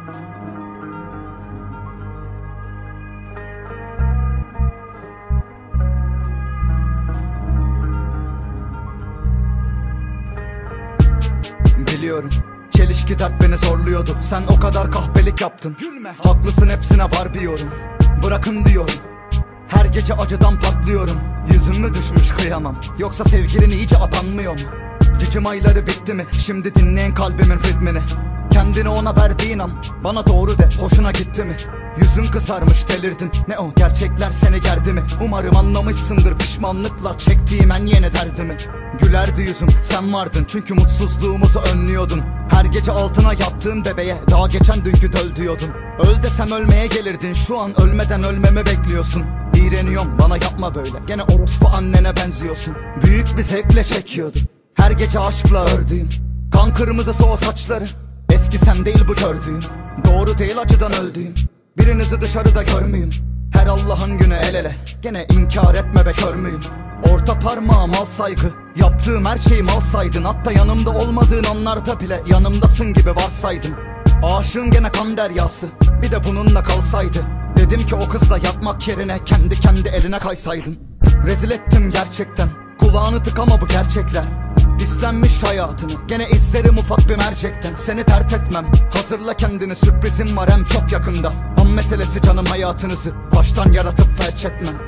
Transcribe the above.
Biliyorum, çelişki dert beni zorluyordu. Sen o kadar kahpelik yaptın. Gülme. Haklısın, hepsine var bir yorum. Bırakın diyorum. Her gece acıdan patlıyorum. Yüzüm mü düşmüş kıyamam, yoksa sevgilin iyice abanmıyor mu? Cicim ayları bitti mi? Şimdi dinleyin kalbimin ritmini. Kendini ona verdiğin an bana doğru de, hoşuna gitti mi? Yüzün kızarmış, delirdin. Ne o, gerçekler seni gerdi mi? Umarım anlamışsındır pişmanlıkla çektiğim en yeni derdimi. Gülerdi yüzüm, sen vardın çünkü mutsuzluğumuzu önlüyordun. Her gece altına yattığın bebeğe daha geçen dünkü döl diyordun. Öl desem ölmeye gelirdin, şu an ölmeden ölmemi bekliyorsun. İğreniyorum, bana yapma böyle, gene orospu annene benziyorsun. Büyük bir zevkle çekiyordu her gece aşkla ördüğüm. Kan kırmızısı o saçları, eski sen değil bu gördüğüm. Doğru değil acıdan öldüğüm, birinizi dışarıda görmeyeyim. Her Allah'ın günü el ele, gene inkar etme be kör müyüm? Orta parmağım al saygı, yaptığım her şeyi mal saydın. Hatta yanımda olmadığın anlarda bile yanımdasın gibi varsaydın. Aşığın gene kan deryası, bir de bununla kalsaydı. Dedim ki o kızla yatmak yerine kendi eline kaysaydın. Rezil ettim gerçekten, kulağını tıkama bu gerçekler. İstenmiş hayatını, gene izlerim ufak bir mercekten. Seni dert etmem, hazırla kendini, sürprizim var hem çok yakında. An meselesi canım, hayatınızı baştan yaratıp felç etmem.